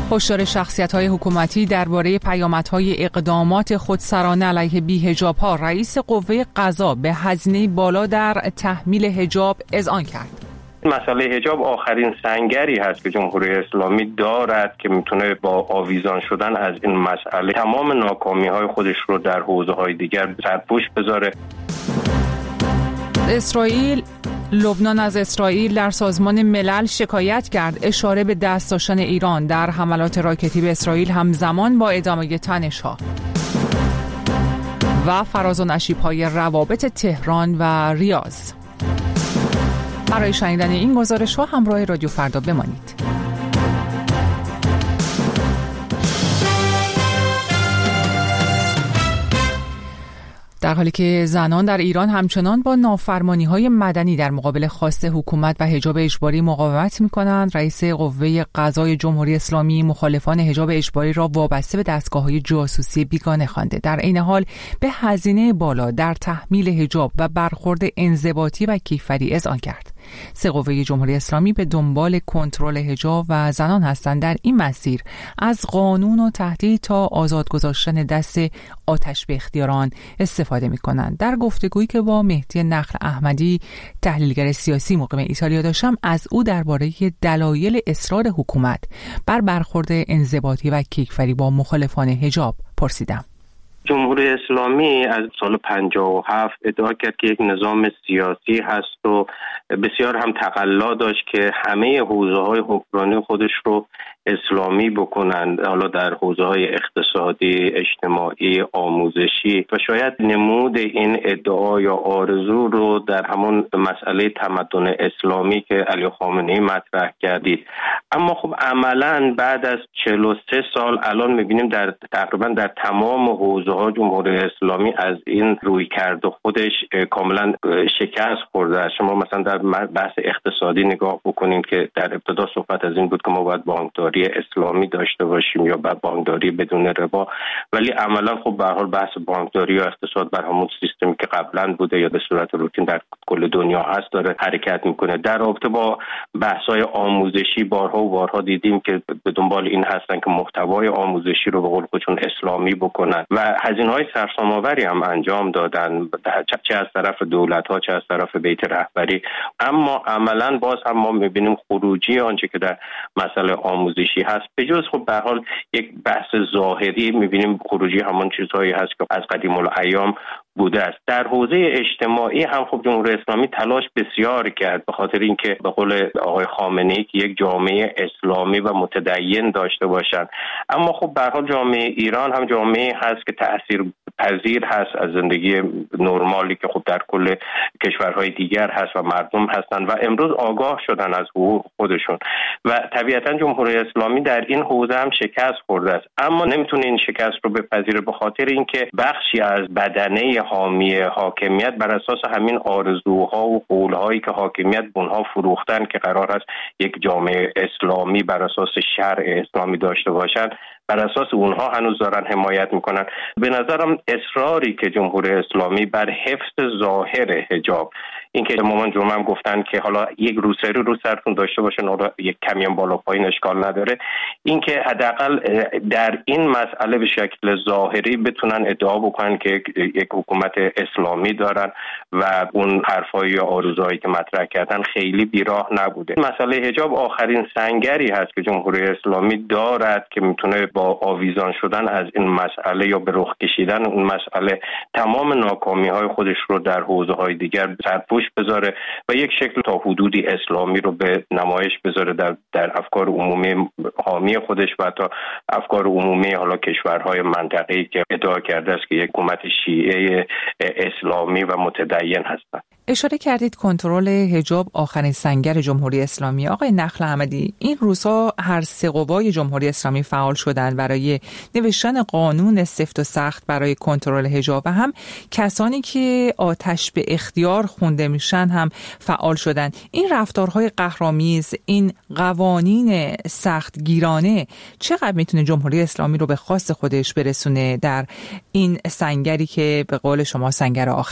هشدار شخصیت‌های حکومتی درباره پیامدهای اقدامات خودسرانه علیه بی‌حجاب‌ها. رئیس قوه قضا به هزینه بالا در تحمیل حجاب اذعان کرد. مسئله حجاب آخرین سنگری هست که جمهوری اسلامی دارد که میتونه با آویزان شدن از این مسئله تمام ناکامی‌های خودش رو در حوزه‌های دیگر سرپوش بذاره. لبنان از اسرائیل در سازمان ملل شکایت کرد، اشاره به دست داشتن ایران در حملات راکتی به اسرائیل همزمان با ادامه تنش‌ها. و فراز و نشیب‌های روابط تهران و ریاض. برای شنیدن این گزارش‌ها همراه رادیو فردا بمانید. در حالی که زنان در ایران همچنان با نافرمانی‌های مدنی در مقابل خواست حکومت و حجاب اجباری مقاومت می‌کنند، رئیس قوه قضای جمهوری اسلامی مخالفان حجاب اجباری را وابسته به دستگاه‌های جاسوسی بیگانه خوانده. در عین حال به هزینه بالا در تحمیل حجاب و برخورد انضباطی و کیفری اذعان کرد. سه قوه جمهوری اسلامی به دنبال کنترل حجاب و زنان هستند. در این مسیر از قانون و تهدید تا آزاد گذاشتن دست آتش به اختیاران استفاده می‌کنند. در گفتگویی که با مهدی نخل احمدی تحلیلگر سیاسی مقیم ایتالیا داشتم، از او درباره دلایل اصرار حکومت بر برخورد انضباطی و کیفری با مخالفان حجاب پرسیدم. جمهوری اسلامی از سال 57 ادعا کرد که یک نظام سیاسی هست و بسیار هم تقلا داشت که همه حوزه‌های حکمرانی خودش رو اسلامی بکنند، حالا در حوزه‌های اقتصادی، اجتماعی، آموزشی، و شاید نمود این ادعا یا آرزو رو در همون مسئله تمدن اسلامی که علی خامنه‌ای مطرح کردید. اما خب عملاً بعد از 43 سال الان می‌بینیم تقریباً در تمام حوزه‌ها جمهوری اسلامی از این رویکرد خودش کاملاً شکست خورده است. شما مثلا در بحث اقتصادی نگاه بکنید که در ابتدا صحبت از این بود که ما باید بانکداری اسلامی داشته باشیم یا بانکداری بدون ربا، ولی عملا خب به هر حال بحث بانکداری یا اقتصاد بر همون سیستمی که قبلا بوده یا به صورت روتین در کل دنیا هست داره حرکت میکنه. در رابطه با بحث‌های آموزشی بارها دیدیم که به دنبال این هستن که محتوای آموزشی رو به قول خودشون اسلامی بکنن و هزینه‌های سرسام‌آوری هم انجام دادن، چه از طرف دولت‌ها چه از طرف بیت رهبری. اما عملاً باز هم ما می‌بینیم خروجی آنچه که در مسئله آموزشی هست به جز خب به هر حال یک بحث ظاهری می‌بینیم خروجی همون چیزهایی هست که از قدیم الایام بوده است. در حوزه اجتماعی هم خب جمهوری اسلامی تلاش بسیار کرد به خاطر اینکه به قول آقای خامنه‌ای که یک جامعه اسلامی و متدین داشته باشند. اما خب به هر حال جامعه ایران هم جامعه هست که تأثیر پذیر هست از زندگی نرمالی که خب در کل کشورهای دیگر هست و مردم هستند و امروز آگاه شدن از حقوق خودشون و طبیعتا جمهوری اسلامی در این حوزه هم شکست خورده است. اما نمیتونه این شکست رو بپذیره به خاطر اینکه بخشی از بدنه حامی حاکمیت بر اساس همین آرزوها و قولهایی که حاکمیت بونها فروختن که قرار است یک جامعه اسلامی بر اساس شرع اسلامی داشته باشند، بر اساس اونها هنوز دارن حمایت میکنن. به نظرم اصراری که جمهوری اسلامی بر حفظ ظاهر حجاب، اینکه مامان جمعه هم گفتن که حالا یک روسری رو سرتون داشته باشن حالا یک کمی هم بالا پایین اشکال نداره، اینکه حداقل در این مسئله به شکل ظاهری بتونن ادعا بکنن که یک حکومت اسلامی دارن و اون حرفایی یا آرزوهایی که مطرح کردن خیلی بیراه نبوده. مسئله حجاب آخرین سنگری هست که جمهوری اسلامی دارد که میتونه با آویزان شدن از این مسئله یا به رخ کشیدن اون مسئله تمام ناکامی‌های خودش رو در حوزه‌های دیگر سرپوش بذاره و یک شکل تا حدودی اسلامی رو به نمایش بذاره در افکار عمومی حامی خودش و تا افکار عمومی حالا کشورهای منطقه‌ای که ادعا کرده است که یک حکومت شیعه اسلامی و متدین هستند. اشاره کردید کنترل حجاب آخرین سنگر جمهوری اسلامی. آقای نخل احمدی، این روزها هر سه قوای جمهوری اسلامی فعال شدند برای نوشتن قانون سفت و سخت برای کنترل حجاب و هم کسانی که آتش به اختیار خونده میشن هم فعال شدند. این رفتارهای قهرآمیز، این قوانین سخت گیرانه چقدر میتونه جمهوری اسلامی رو به خواست خودش برسونه در این سنگری که به قول شما سنگر آخره؟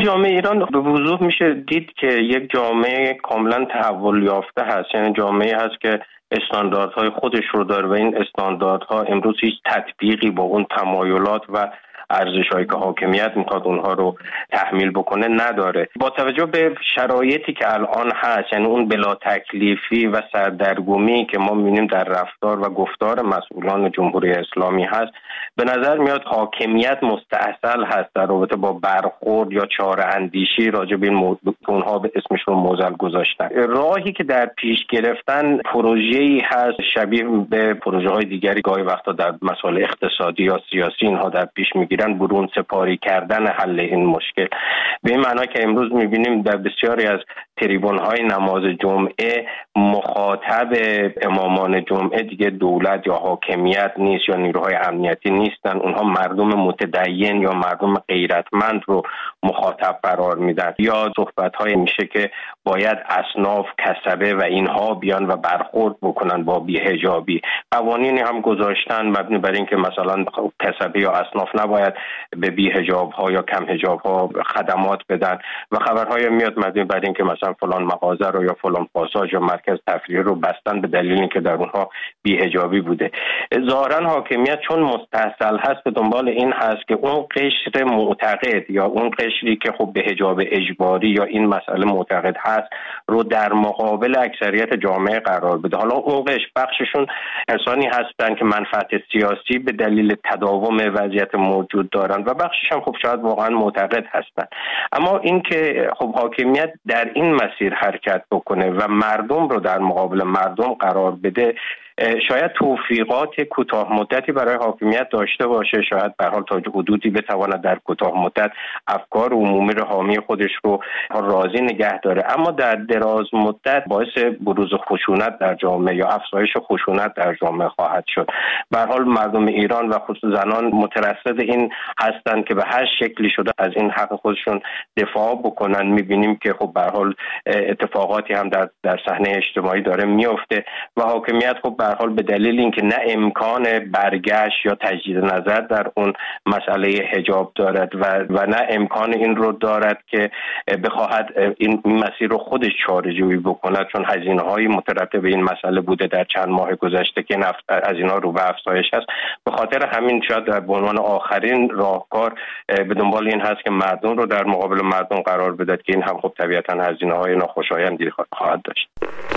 جامعه ایران به وضوح میشه دید که یک جامعه کاملا تحول یافته هست، یعنی جامعه هست که استانداردهای خودش رو داره و این استانداردها امروز هیچ تطبیقی با اون تمایلات و ارزش‌هایی که حاکمیت میخواد اونها رو تحمیل بکنه نداره. با توجه به شرایطی که الان هست، یعنی اون بلا تکلیفی و سردرگمی که ما می‌بینیم در رفتار و گفتار مسئولان جمهوری اسلامی هست، به نظر میاد حاکمیت مستعصل هست در رابطه با برخورد یا چاره اندیشی راجع به این موضوع که اونها به اسمش رو معضل گذاشتن. راهی که در پیش گرفتن پروژه‌ای هست شبیه به پروژه‌های دیگری گاهی وقتا در مسائل اقتصادی یا سیاسی اینها در پیش میگیرن، برون سپاری کردن حل این مشکل. به این معنی که امروز میبینیم در بسیاری از تریبون‌های نماز جمعه مخاطب امامان جمعه دیگه دولت یا حاکمیت نیست یا نیروهای امنیتی نیستن، اونها مردم متدین یا مردم غیرتمند رو مخاطب قرار میدن. یا صحبت‌های میشه که باید اصناف، کسبه و اینها بیان و برخورد بکنن با بی‌حجابی. قوانینی هم گذاشتن مبنی بر این که مثلا کسبه یا اصناف نباید به بی‌حجاب‌ها یا کم حجاب‌ها خدمات بدن و خبرهای میاد مبنی بر این که مثلا فلان مغازه رو یا فلان پاساژ یا مرکز تفریحی رو بستن به دلیل اینکه در اونها بی‌حجابی بوده. ظاهراً حاکمیت چون مستعصل هست به دنبال این هست که اون قشر معتقد یا اون قشری که خب به حجاب اجباری یا این مسئله معتقد هست رو در مقابل اکثریت جامعه قرار بده. حالا اون قشر بخششون کسانی هستن که منفعت سیاسی به دلیل تداوم وضعیت موجود دارن و بخشش هم خب شاید واقعا معتقد هستن. اما این که خب حاکمیت در این مسیر حرکت بکنه و مردم رو در مقابل مردم قرار بده، شاید توفیقات کوتاه مدتی برای حاکمیت داشته باشه، شاید به هر حال تا حدودی بتواند در کوتاه مدت افکار عمومی رو حامی خودش رو راضی نگه داره، اما در دراز مدت باعث بروز خشونت در جامعه یا افزایش خشونت در جامعه خواهد شد. به هر حال مردم ایران و خصوص زنان مترصد این هستند که به هر شکلی شده از این حق خودشون دفاع بکنن. می‌بینیم که خب به هر حال اتفاقاتی هم در صحنه اجتماعی داره میفته و حاکمیت خب به هر حال به دلیل اینکه نه امکان برگشت یا تجدید نظر در اون مسئله حجاب دارد و نه امکان این رو دارد که بخواهد این مسیر رو خودش چاره‌جویی بکند، چون هزینه‌های مترتب به این مسئله بوده در چند ماه گذشته که از اینا رو به افزایش هست. به خاطر همین شاید در عنوان آخرین راهکار به دنبال این هست که مردم رو در مقابل مردم قرار بدهد که این هم خب طبیعتاً هزینه‌های ناخوشایندی خواهد داشت.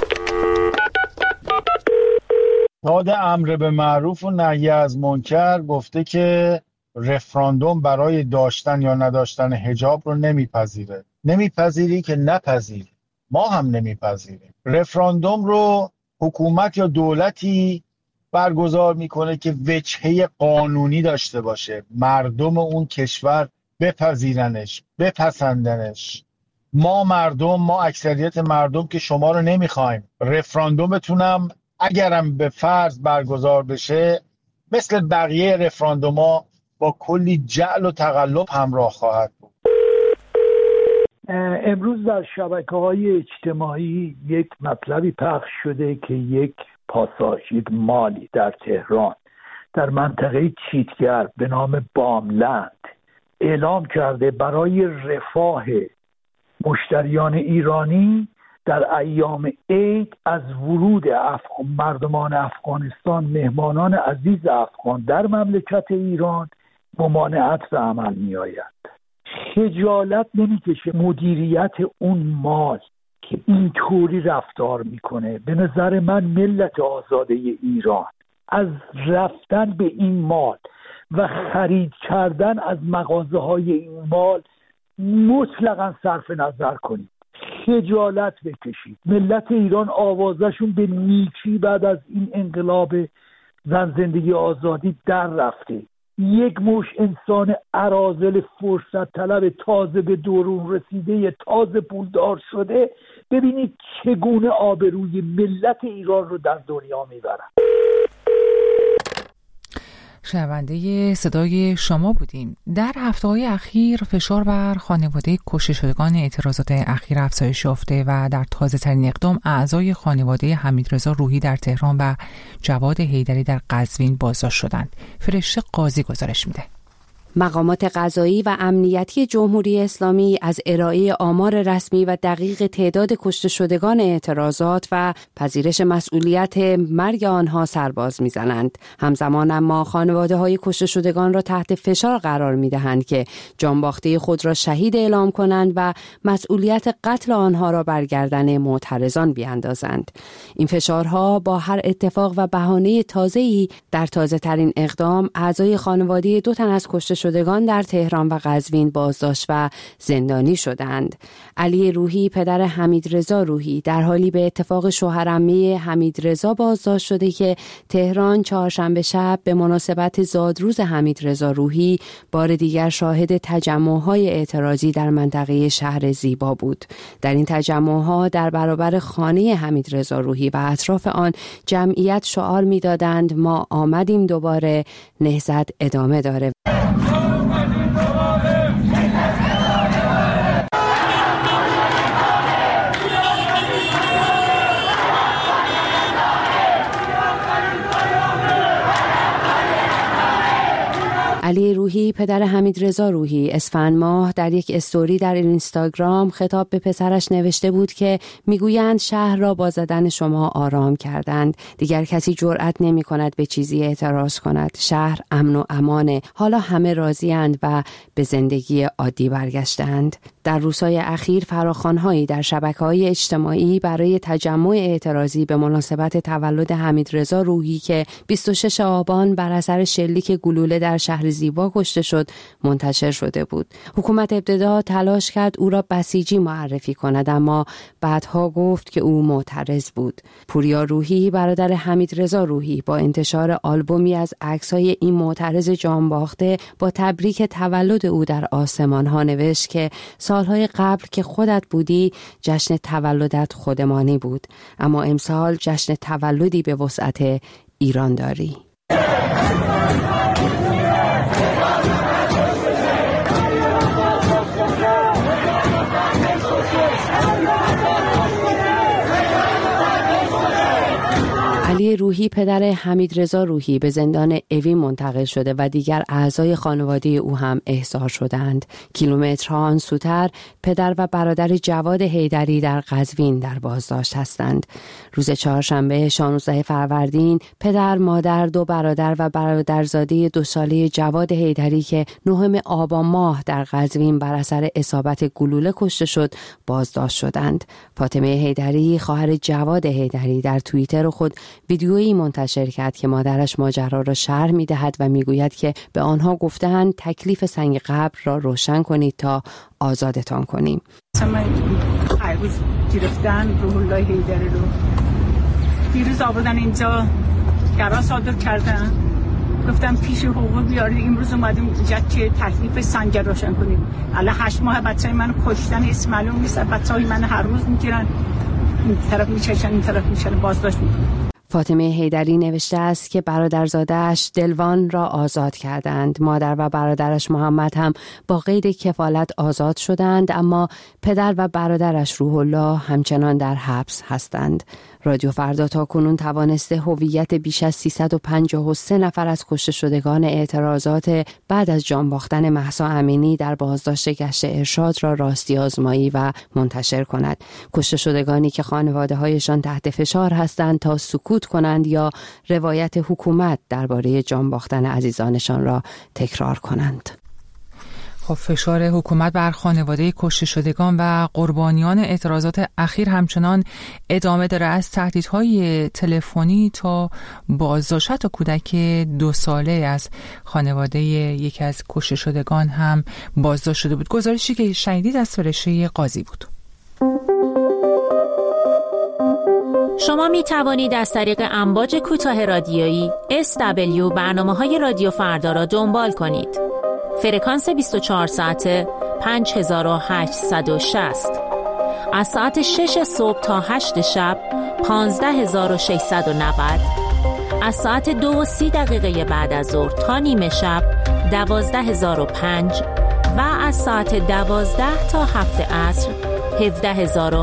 داد امر به معروف و نهی از منکر گفته که رفراندوم برای داشتن یا نداشتن حجاب رو نمیپذیره. نمیپذیری که نپذیری، ما هم نمیپذیریم. رفراندوم رو حکومت یا دولتی برگزار میکنه که وجهه قانونی داشته باشه، مردم اون کشور بپذیرنش، بپسندنش. ما اکثریت مردم که شما رو نمیخوایم. رفراندومتونم اگرم به فرض برگزار بشه مثل بقیه رفراندوما با کلی جعل و تقلب همراه خواهد بود. امروز در شبکه‌های اجتماعی یک مطلبی پخش شده که یک پاساژ، یک مالی در تهران در منطقه چیتگر به نام باملند اعلام کرده برای رفاه مشتریان ایرانی در ایام عید از ورود مردمان افغانستان، مهمانان عزیز افغان در مملکت ایران ممانعت به عمل می آید. خجالت نمی کشه مدیریت اون مال که اینطوری رفتار میکنه؟ به نظر من ملت آزاده ایران از رفتن به این مال و خرید کردن از مغازه های این مال مطلقاً صرف نظر کنید. خجالت بکشید. ملت ایران آوازشون به نیکی بعد از این انقلاب زن زندگی آزادی در رفته. یک مش انسان اراذل فرصت طلب تازه به درون رسیده، تازه پولدار شده، ببینید چگونه آبروی ملت ایران رو در دنیا میبرن. شنونده صدای شما بودیم. در هفته‌های اخیر فشار بر خانواده کشته شدگان اعتراضات اخیر افزایش یافته و در تازه‌ترین اقدام اعضای خانواده حمیدرضا روحی در تهران و جواد حیدری در قزوین بازداشت شدند. فرشته قاضی گزارش میده. مقامات قضایی و امنیتی جمهوری اسلامی از ارائه آمار رسمی و دقیق تعداد کشته شدگان اعتراضات و پذیرش مسئولیت مرگ آنها سرباز می‌زنند. همزمان اما خانواده‌های کشته شدگان را تحت فشار قرار می‌دهند که جانباخته خود را شهید اعلام کنند و مسئولیت قتل آنها را بر گردن معترضان بیاندازند. این فشارها با هر اتفاق و بهانه تازه‌ای در تازه‌ترین اقدام اعضای خانواده 2 تن از کشته شدگان در تهران و قزوین بازداشت و زندانی شدند. علی روحی پدر حمیدرضا روحی در حالی به اتفاق شوهرعمه حمیدرضا بازداشت شده که تهران چهارشنبه شب به مناسبت زادروز حمیدرضا روحی بار دیگر شاهد تجمع‌های اعتراضی در منطقه شهر زیبا بود. در این تجمع‌ها در برابر خانه حمیدرضا روحی و اطراف آن جمعیت شعار می‌دادند ما آمدیم دوباره، نهضت ادامه داره. علی روحی پدر حمیدرضا روحی اسفند ماه در یک استوری در اینستاگرام خطاب به پسرش نوشته بود که میگویند شهر را با زدن شما آرام کردند. دیگر کسی جرأت نمی کند به چیزی اعتراض کند. شهر امن و امانه. حالا همه راضی‌اند و به زندگی عادی برگشتند. در روزهای اخیر فراخوان‌هایی در شبکه‌های اجتماعی برای تجمع اعتراضی به مناسبت تولد حمیدرضا روحی که 26 آبان بر اثر شلیک گلوله در شهر زیبا کشته شد منتشر شده بود. حکومت ابتدا تلاش کرد او را بسیجی معرفی کند اما بعدها گفت که او معترض بود. پوریا روحی برادر حمیدرضا روحی با انتشار آلبومی از عکس‌های این معترض جانباخته با تبریک تولد او در آسمان‌ها نوشت که سالهای قبل که خودت بودی جشن تولدت خودمانی بود، اما امسال جشن تولدی به وسعت ایران داری. علی روحی پدر حمیدرضا روحی به زندان اوین منتقل شده و دیگر اعضای خانواده او هم احضار شدند. کیلومترها آنسوتر پدر و برادر جواد حیدری در قزوین در بازداشت هستند. روز چهارشنبه 16 فروردین پدر، مادر، 2 برادر و برادرزاده 2 ساله جواد حیدری که 9 آبان ماه در قزوین بر اثر اصابت گلوله کشته شد بازداشت شدند. فاطمه حیدری خواهر جواد حیدری در توییتر خود ویدیویی منتشر کرد که مادرش ماجرا را شرح می‌دهد و می‌گوید که به آنها گفتند تکلیف سنگ قبر را روشن کنید تا آزادتان کنیم. من عروض گرفتن روح الله حیدری رو دیروز آوردن اینجا قرار صادر کردن، گفتم پیش حقوق بیارید. امروز اومدیم اینجا که تکلیف سنگ روشن کنیم. الان 8 ماه بچه‌ی منو کشتن، اسم معلوم نیست. بچه‌های من هر روز میگیرن، این طرف میچشن این طرف میچشن، بازداشت میکنن. فاطمه حیدری نوشته است که برادرزاده‌اش دلوان را آزاد کردند. مادر و برادرش محمد هم با قید کفالت آزاد شدند، اما پدر و برادرش روح الله همچنان در حبس هستند. رادیو فردا تا کنون توانسته هویت بیش از 353 نفر از کشته شدگان اعتراضات بعد از جان باختن مهسا امینی در بازداشت گشت ارشاد را راستی آزمایی و منتشر کند. کشته شدگانی که خانواده‌هایشان تحت فشار هستند تا سکوت کنند یا روایت حکومت درباره جان باختن عزیزانشان را تکرار کنند. خب فشار حکومت بر خانواده کشته شدگان و قربانیان اعتراضات اخیر همچنان ادامه داره، از تهدیدهای تلفنی تا بازداشت کودک 2 ساله از خانواده یکی از کشته شدگان هم بازداشت شده بود. گزارشی که شنیدید از فرشته قاضی بود. شما می توانید از طریق امواج کوتاه رادیویی SW برنامه‌های رادیو فردا را دنبال کنید. فرکانس 24 ساعته 5860. از ساعت 6 صبح تا 8 شب 15690. از ساعت 2:30 بعد از ظهر تا نیمه شب 12005 و از ساعت 12 تا 7 عصر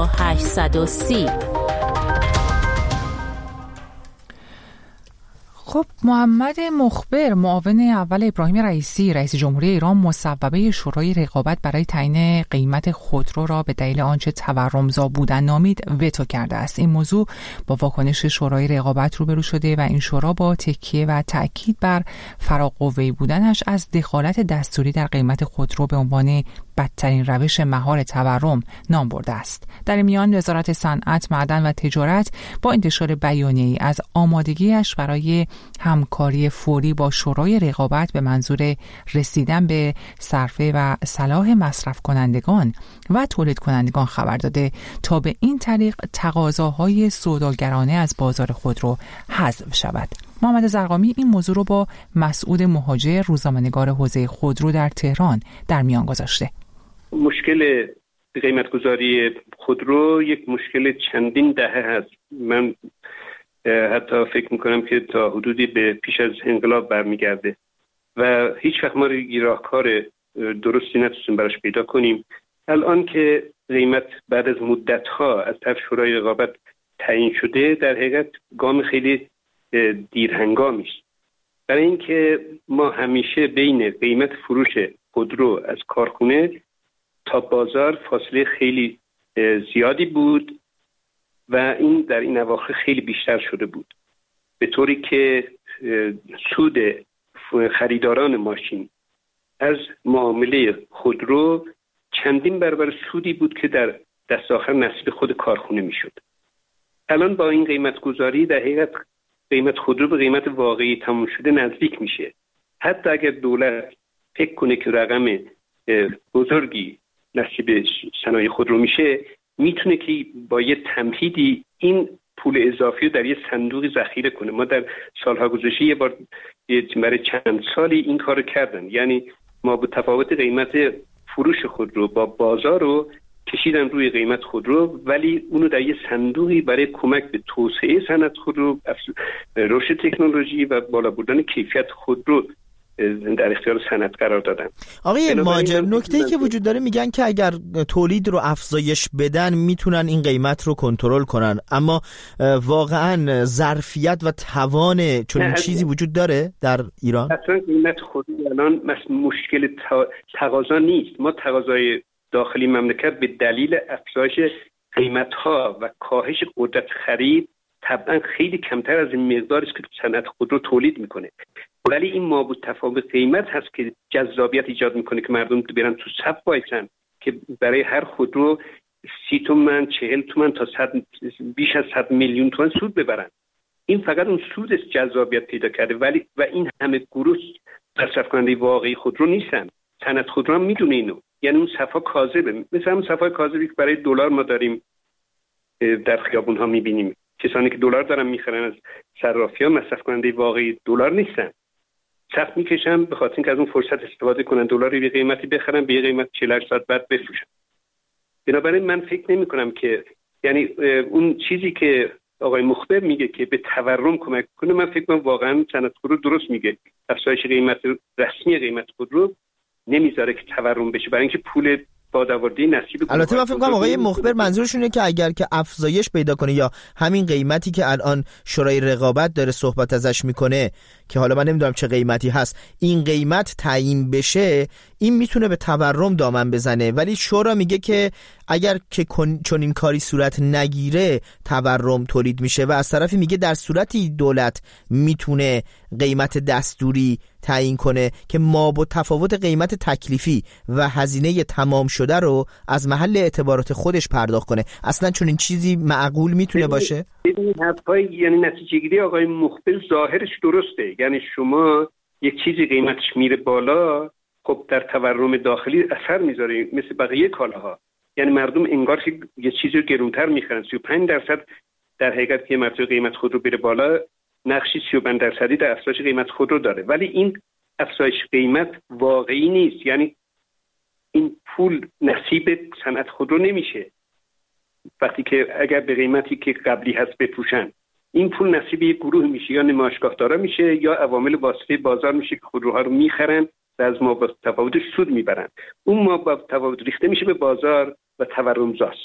17830. خب محمد مخبر، معاون اول ابراهیم رئیسی رئیس جمهوری ایران، مصوبه شورای رقابت برای تعیین قیمت خودرو را به دلیل آنچه تورمزا بودن نامید وتو کرده است. این موضوع با واکنش شورای رقابت روبرو شده و این شورا با تکیه و تأکید بر فراقوه‌ای بودنش از دخالت دستوری در قیمت خودرو به عنوان بدترین روش مهار تورم نام برده است. در میان وزارت صنعت، معدن و تجارت با انتشار بیانیه‌ای از آمادگیش برای همکاری فوری با شورای رقابت به منظور رسیدن به صرفه و صلاح مصرف کنندگان و تولید کنندگان خبر داده تا به این طریق تقاضاهای سوداگرانه از بازار خودرو حذف شود. محمد زرقامی این موضوع رو با مسعود مهاجر، روزنامه‌نگار حوزه خودرو در تهران در میان گذاشته. مشکل قیمتگذاری خودرو یک مشکل چندین دهه هست. من حتی فکر میکنم که تا حدودی به پیش از انقلاب برمیگرده و هیچ وقت ما راهکار درستی نتونستیم براش پیدا کنیم. الان که قیمت بعد از مدت‌ها از طرف شورای رقابت تعیین شده، در حقیقت گام خیلی دیرهنگامی است. برای اینکه ما همیشه بین قیمت فروش خودرو از کارخونه تا بازار فاصله خیلی زیادی بود و این در این اواخر خیلی بیشتر شده بود، به طوری که سود خریداران ماشین از معامله خودرو چندین برابر سودی بود که در دست آخر نصیب خود کارخونه میشد. الان با این قیمت گذاری در حقیقت قیمت خودرو به قیمت واقعی تموم شده نزدیک میشه. حتی اگر دولت فکر کنه که رقم بزرگی نصیب صنایع خودرو میشه، میتونه که با یه تمهیدی این پول اضافی رو در یه صندوقی ذخیره کنه. ما در سالها گذشته یه بار برای چند سالی این کارو کردن، یعنی ما با تفاوت قیمت فروش خودرو با بازار رو کشیدن روی قیمت خودرو، ولی اونو در یه صندوقی برای کمک به توسعه صنعت خودرو، رشد تکنولوژی و بالا بردن کیفیت خودرو در اختیار صنعت قرار دادن. آقای ماجر، نکته‌ای که وجود داره میگن که اگر تولید رو افزایش بدن میتونن این قیمت رو کنترل کنن، اما واقعا ظرفیت و توان چنین چیزی وجود داره در ایران؟ اصلا قیمت خودرو الان مشکل تقاضا نیست. ما تقاضای داخلی مملکت به دلیل افزایش قیمت‌ها و کاهش قدرت خرید طبعا خیلی کمتر از این مقداری است که صنعت خودرو تولید میکنه، ولی این مابعد تفاوت قیمت هست که جذابیت ایجاد میکنه که مردم برن تو صف وایسن که برای هر خودرو 30 تومن 40 تومن تا بیش از 100 میلیون تومن سود ببرن. این فقط اون سود است جذابیت پیدا کرده، ولی و این همه گروه مصرف کننده واقعی خودرو نیستن. صنعت خودرو هم میدونه اینو، یعنی اون صفا کاذبه، مثل اون صفای کاذبی که برای دلار ما داریم در خیابون ها میبینیم. کسانی که دلار دارن میخرن از صرافی‌ها مصرف کننده واقعی دلار نیستن، سخت میکشن به خاطر اینکه از اون فرصت استفاده کنن، دلار رو به قیمتی بخرن، به قیمت 48 ساعت بعد بفروشن. بنابراین من فکر نمی کنم که یعنی اون چیزی که آقای مخبر میگه که به تورم کمک کنه، من فکر کنم واقعا صنعت خودرو درست میگه. افزایش قیمت رسمی قیمت خودرو نمیذاره که تورم بشه، برای اینکه پول بادآوردی نصیب. البته من فکر کنم آقای مخبر منظورشونه که اگر که افزایش پیدا کنه یا همین قیمتی که الان شورای رقابت داره صحبت ازش میکنه که حالا من نمیدونم چه قیمتی هست، این قیمت تعیین بشه، این میتونه به تورم دامن بزنه، ولی شورا میگه که اگر که چون این کاری صورت نگیره تورم تولید میشه و از طرفی میگه در صورتی دولت میتونه قیمت دستوری تعیین کنه که ما با تفاوت قیمت تکلیفی و هزینه تمام شده رو از محل اعتبارات خودش پرداخت کنه. اصلا چون این چیزی معقول میتونه باشه؟ این حرفای یعنی نتیجه گیری آقای مخبر ظاهرش درسته، یعنی شما یک چیزی قیمتش میره بالا، خب در تورم داخلی اثر میذاره مثل بقیه کالاها. یعنی مردم انگار که یه چیزی رو گرونتر میخرن. 35% در حقیقت که مرتبه قیمت خودرو بره بالا، نقشی 35% در افزایش قیمت خودرو داره، ولی این افزایش قیمت واقعی نیست. یعنی این پول نصیب صنعت خودرو نمیشه. وقتی که اگر به قیمتی که قبلی هست بفروشن، این پول نصیب یک گروه میشه، یا نمایشگاهدارا میشه یا عوامل واسطه بازار میشه که خودروها رو میخرن و از ما با تفاوت سود میبرن. اون ما با تفاوت ریخته میشه به بازار و تورمزاست.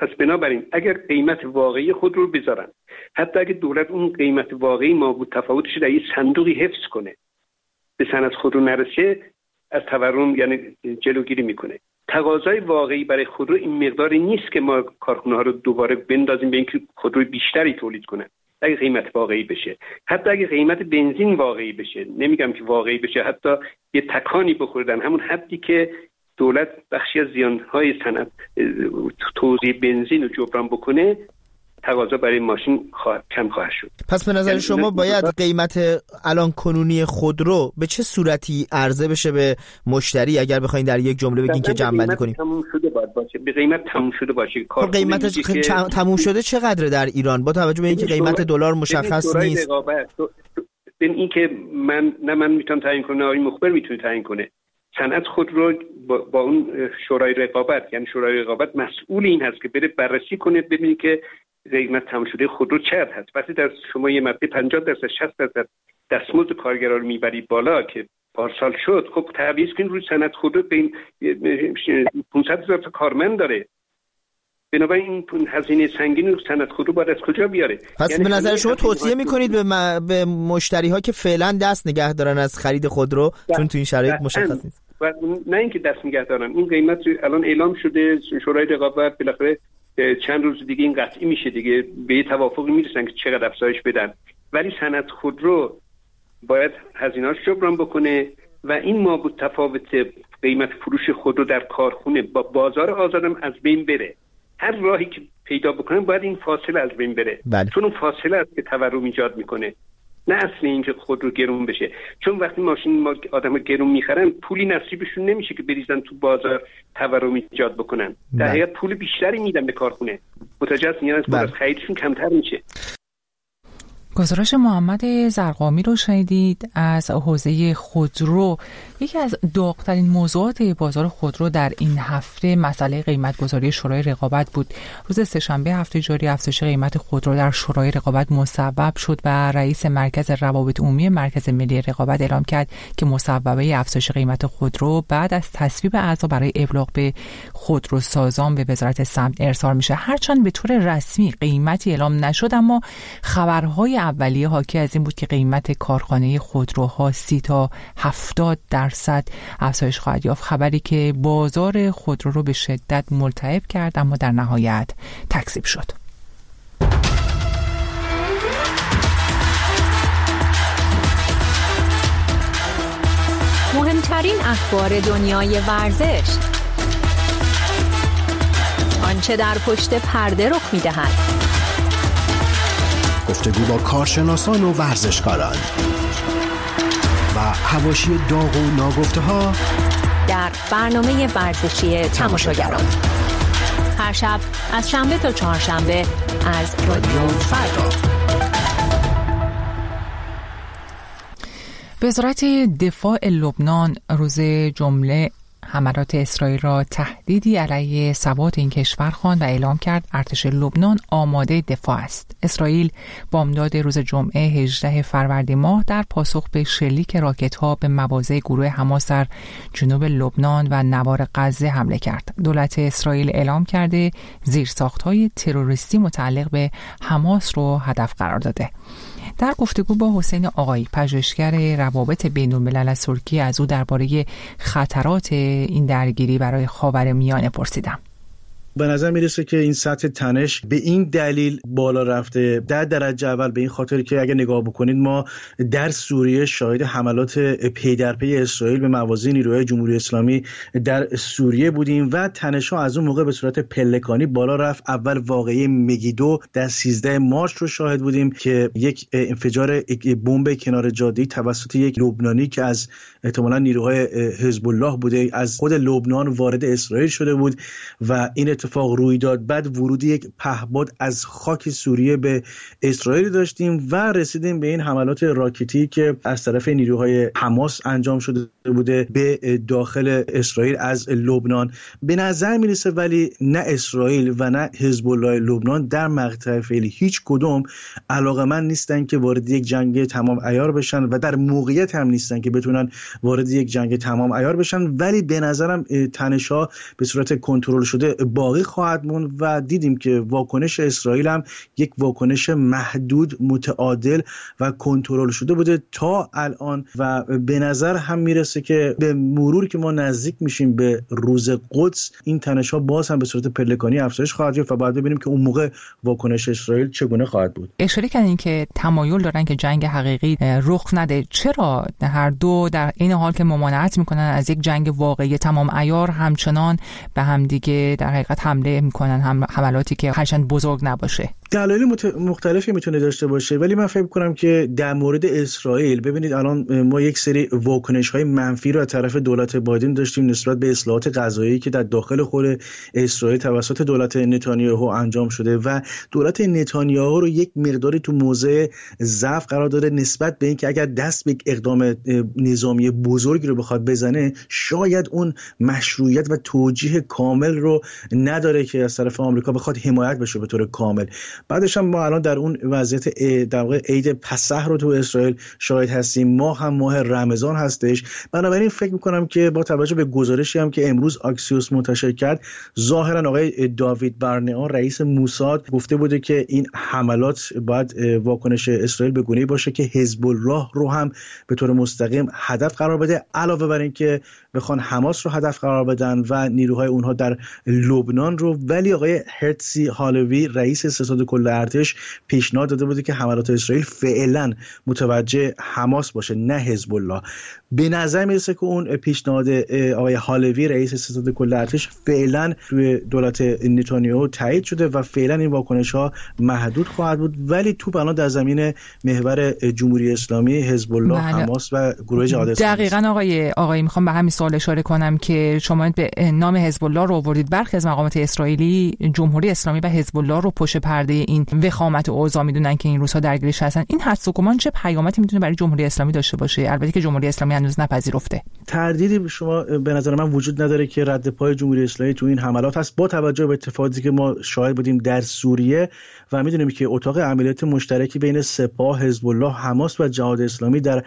پس بنابراین اگر قیمت واقعی خود رو بذارن، حتی اگر دولت اون قیمت واقعی ما بود تفاوتش در یک صندوقی حفظ کنه، به صنعت خودرو نرسه، از تورم یعنی جلوگیری میکنه. تقاضای واقعی برای خودرو این مقداری نیست که ما کارخونه ها رو دوباره بندازیم به اینکه خودروی بیشتری تولید کنن. اگه قیمت واقعی بشه، حتی اگه قیمت بنزین واقعی بشه، نمیگم که واقعی بشه، حتی یه تکانی بخوردن همون حدی که دولت بخشی از زیانهای صنعت توزیع بنزین رو جبران بکنه، تقاضا برای ماشین کم خواهد شد. پس به نظر شما باید قیمت الان کنونی خودرو به چه صورتی عرضه بشه به مشتری، اگر بخواید در یک جمله بگین که جمع‌بندی کنیم؟ تموم شده باشه، به قیمت تموم شده باشه. قیمت تموم شده چقدره در ایران با توجه به اینکه قیمت دلار مشخص نیست؟ ببین این که من میتونم تعیین کنم، آقای مخبر میتونه تعیین کنه. صنعت خودرو با اون شورای رقابت، یعنی شورای رقابت مسئول این هست که بره بررسی کنه ببینه که قیمت تمام شده خودرو چقدر هست. وقتی در شما یه مبلغ 50% 60% دستمزد کارگرا رو میبری بالا که پارسال شد، خب تعویض کنید روی صنعت خودرو. به 500,000 تا کارمند داره، بنابراین این هزینه سنگین رو صنعت خودرو باید از کجا بیاره؟ پس یعنی به نظر شما توصیه میکنید به مشتری ها که فعلا دست نگه دارن از خرید خودرو، چون تو این شرایط مشخص نیست؟ نه اینکه دست نگه دارن، این قیمت الان اعلام شده، شورای رقابت بالاخره چند روز دیگه این قطعی میشه دیگه، به یه توافقی میرسن که چقدر افزایش بدن. ولی صنعت خودرو باید هزینه‌اش جبران بکنه و این ما بود تفاوت قیمت فروش خودرو در کارخونه با بازار آزادم از بین بره. هر راهی که پیدا بکنن باید این فاصله از بین بره. چون اون فاصله است که تورم ایجاد میکنه، نه اصل اینکه خودرو گرون بشه. چون وقتی ماشین آدم گرون میخرن پولی نصیبشون نمیشه که بریزن تو بازار تورم ایجاد بکنن. در حقیقت پول بیشتری میدن به کارخونه، متوجه هستین؟ یعنی از خریدشون کمتر میشه. گزارش محمد زرقامی رو شنیدید از حوزه خودرو. یکی از داغ‌ترین موضوعات بازار خودرو در این هفته مسئله قیمت‌گذاری شورای رقابت بود. روز سه‌شنبه هفته جاری افزایش قیمت خودرو در شورای رقابت مصوب شد و رئیس مرکز روابط عمومی مرکز ملی رقابت اعلام کرد که مصوبه افزایش قیمت خودرو بعد از تصویب اعضا برای ابلاغ به خودروسازان به وزارت صنعت ارسال میشه. هرچند به طور رسمی قیمتی اعلام نشد، اما خبرهای اولیه حاکی از این بود که قیمت کارخانه خودروها 30 تا 70% افزایش خواهد یافت، خبری که بازار خودرو رو به شدت ملتهب کرد اما در نهایت تکذیب شد. مهمترین اخبار دنیای ورزش، آنچه در پشت پرده رخ می‌دهد، گفتگو با کارشناسان و ورزشکاران و حواشی داغ و ناگفته‌ها در برنامه ورزشی تماشاگران، هر شب از شنبه تا چهارشنبه از رادیو فردا. وزارت دفاع لبنان روز جمعه حملات اسرائیل را تهدیدی علیه ثبات این کشور خواند و اعلام کرد ارتش لبنان آماده دفاع است. اسرائیل بامداد روز جمعه 18 فروردین ماه در پاسخ به شلیک راکت‌ها به مواضع گروه حماس در جنوب لبنان و نوار غزه حمله کرد. دولت اسرائیل اعلام کرده زیرساخت‌های تروریستی متعلق به حماس رو هدف قرار داده. در گفتگو با حسین آقایی، پژوهشگر روابط بین‌الملل از ترکیه، از او درباره خطرات این درگیری برای خاورمیانه پرسیدم. به نظر میرسه که این سطح تنش به این دلیل بالا رفته، در درجه اول به این خاطر که اگر نگاه بکنید ما در سوریه شاهد حملات پی در پی اسرائیل به مواضع نیروهای جمهوری اسلامی در سوریه بودیم و تنش ها از اون موقع به صورت پلکانی بالا رفت. اول واقعه مگیدو در 13 مارس رو شاهد بودیم که یک انفجار بمب کنار جاده توسط یک لبنانی که از احتمالاً نیروهای حزب الله بوده از خود لبنان وارد اسرائیل شده بود و این اتفاق روی داد. بعد ورود یک پهپاد از خاک سوریه به اسرائیل داشتیم و رسیدیم به این حملات راکتی که از طرف نیروهای حماس انجام شده بوده به داخل اسرائیل از لبنان. به نظر میرسه ولی نه اسرائیل و نه حزب الله لبنان در مقطع فعلی هیچ کدوم علاقه‌مند نیستن که وارد یک جنگ تمام عیار بشن و در موقعیت هم نیستن که بتونن وارد یک جنگ تمام عیار بشن، ولی به نظرم تنش‌ها به صورت کنترل شده باقی خواهد موند و دیدیم که واکنش اسرائیل هم یک واکنش محدود، متعادل و کنترل شده بوده تا الان و به نظر هم میرسه که به مرور که ما نزدیک میشیم به روز قدس این تنش‌ها باز هم به صورت پلکانی افزایش خواهد یافت و بعد ببینیم که اون موقع واکنش اسرائیل چگونه خواهد بود. اشاره کردین که تمایل دارن که جنگ حقیقی رخ نده. چرا هر دو در این حال که ممانعت میکنن از یک جنگ واقعی تمام عیار همچنان به همدیگه در حقیقت حمله میکنن، حملاتی که هرچند بزرگ نباشه؟ دلایل مختلفی میتونه داشته باشه، ولی من فکر کنم که در مورد اسرائیل ببینید الان ما یک سری واکنش‌های منفی رو از طرف دولت بایدن داشتیم نسبت به اصلاحات قضایی که در داخل خود اسرائیل توسط دولت نتانیاهو انجام شده و دولت نتانیاهو رو یک مقداری تو موضع ضعف قرار داده نسبت به اینکه اگر دست به اقدام نظامی بزرگی رو بخواد بزنه شاید اون مشروعیت و توجیه کامل رو نداره که از طرف آمریکا بخواد حمایت بشه به طور کامل. بعدش هم ما الان در اون وضعیت در واقع عید پسح رو تو اسرائیل شاهد هستیم، ماه هم ماه رمضان هستش. بنابراین فکر می‌کنم که با توجه به گزارشی هم که امروز آکسیوس منتشر کرد، ظاهرا آقای داوید برنئان رئیس موساد گفته بوده که این حملات باید واکنش اسرائیل به گونه‌ای باشه که حزب الله رو هم به طور مستقیم هدف قرار بده، علاوه بر اینکه بخوان حماس رو هدف قرار بدن و نیروهای اونها در لبنان رو. ولی آقای هرتزی هالوی رئیس ستاد کل ارتش پیشنهاد داده بوده که حملات اسرائیل فعلا متوجه حماس باشه نه حزب الله. به نظر میرسه که اون پیشنهاد آقای هالوی رئیس ستاد کل ارتش فعلا روی دولت نتانیاهو تایید شده و فعلا این واکنش‌ها محدود خواهد بود، ولی توپ الان در زمین محور جمهوری اسلامی، حزب الله، حماس و گروه جهاد اسلامی. دقیقاً آقای میخوام به همین سوال اشاره کنم که شما به نام حزب الله رو آوردید. برخی از مقامات اسرائیلی جمهوری اسلامی و حزب الله رو پشت پرده این وخامت اوضاع میدونن که این روزها درگیرش هستن. این حدس و گمان چه پیامتی میتونه برای جمهوری اسلامی داشته باشه؟ البته که جمهوری اسلامی هنوز نپذیرفته. تردیدی شما به نظر من وجود نداره که رد پای جمهوری اسلامی تو این حملات هست، با توجه به اتفاقاتی که ما شاهد بودیم در سوریه و میدونیم که اتاق عملیات مشترکی بین سپاه، حزب الله، حماس و جهاد اسلامی در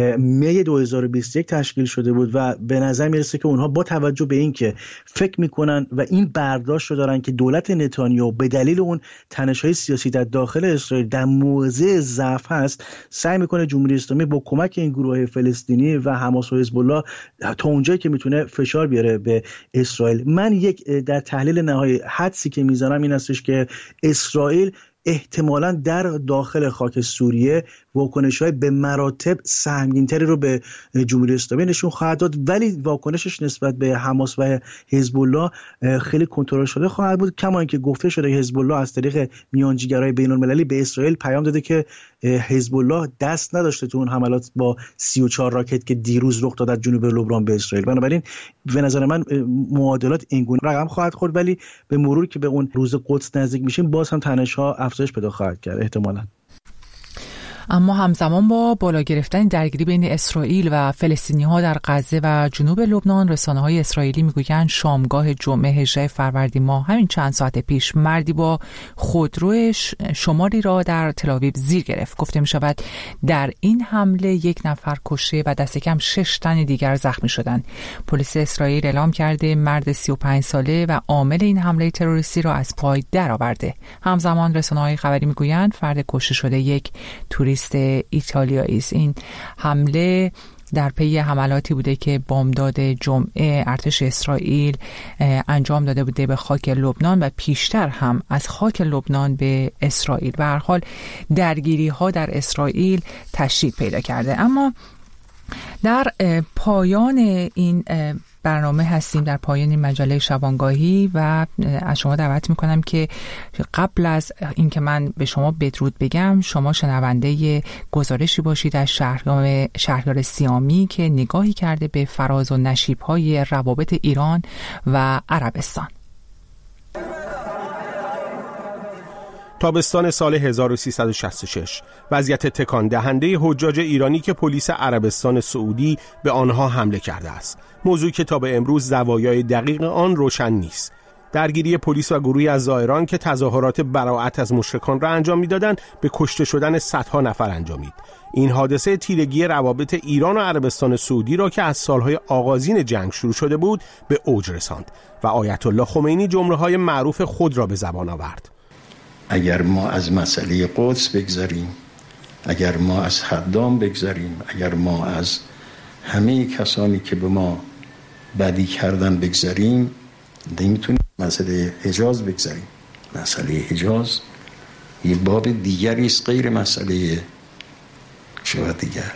می 2021 تشکیل شده بود و به نظر میرسه که اونها با توجه به این که فکر میکنن و این برداشت رو دارن که دولت نتانیاهو به دلیل اون تنش‌های سیاسی در داخل اسرائیل در موضع ضعف هست، سعی میکنه جمهوری اسلامی با کمک این گروه فلسطینی و حماس و حزب الله تا اونجایی که میتونه فشار بیاره به اسرائیل. من یک در تحلیل نهایی حدسی که میزنم این هستش که اسرائیل احتمالاً در داخل خاک سوریه واکنش‌های به مراتب سهمگین‌تری رو به جمهوری اسلامی نشون خواهد داد، ولی واکنشش نسبت به حماس و حزب الله خیلی کنترل شده خواهد بود. کما اینکه گفته شده حزب الله از طریق میانجیگرای بین‌المللی به اسرائیل پیام داده که حزب الله دست نداشته تو اون حملات با 34 راکت که دیروز رخ داد از جنوب لبنان به اسرائیل. بنابراین به نظر من معادلات اینگونه رقم خواهد خورد، ولی به مرور که به اون روز قدس نزدیک میشیم باز هم تنش‌ها افزایش پیدا خواهد کرد احتمالاً. اما همزمان با بالا گرفتن درگیری بین اسرائیل و فلسطینی‌ها در غزه و جنوب لبنان، رسانه‌های اسرائیلی میگویند شامگاه جمعه 18 فروردین ماه همین چند ساعت پیش مردی با خودرو شماری را در تل‌آویو زیر گرفت. گفته می‌شود در این حمله 1 نفر کشته و دست کم 6 تن دیگر زخمی شدند. پلیس اسرائیل اعلام کرده مرد 35 ساله و عامل این حمله تروریستی را از پای درآورده. همزمان رسانه‌های خبری میگویند فرد کشته شده یک توریست ایتالیایی است. این حمله در پی حملاتی بوده که بامداد جمعه ارتش اسرائیل انجام داده بوده به خاک لبنان و پیشتر هم از خاک لبنان به اسرائیل. به هر حال درگیری ها در اسرائیل تشدید پیدا کرده. اما در پایان این برنامه هستیم، در پایان این مجله شبانگاهی و از شما دعوت میکنم که قبل از اینکه من به شما بدرود بگم شما شنونده گزارشی باشید از شهریار سیامی که نگاهی کرده به فراز و نشیب‌های روابط ایران و عربستان. تابستان سال 1366 وضعیت تکان دهنده حجاج ایرانی که پلیس عربستان سعودی به آنها حمله کرده است. موضوعی که تا به امروز زوایای دقیق آن روشن نیست. درگیری پلیس و گروهی از زائران که تظاهرات براءت از مشرکان را انجام می‌دادند به کشته شدن صدها نفر انجامید. این حادثه تیرگی روابط ایران و عربستان سعودی را که از سالهای آغازین جنگ شروع شده بود به اوج رساند و آیت الله خمینی جمله‌های معروف خود را به زبان آورد. اگر ما از مسئله قدس بگذریم، اگر ما از حدام بگذریم، اگر ما از همه کسانی که به ما بدی کردن بگذریم، نمیتونیم مسئله حجاز بگذریم. مسئله حجاز یه باب دیگری است غیر مسئله شورای دیگر.